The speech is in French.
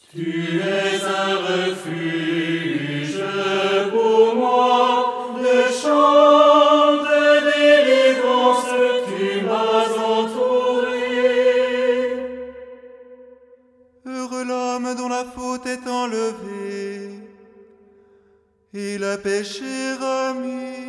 Tu es un refuge pour moi, de chants de délivrance, tu m'as entouré. Heureux l'homme dont la faute est enlevée et la péché remis.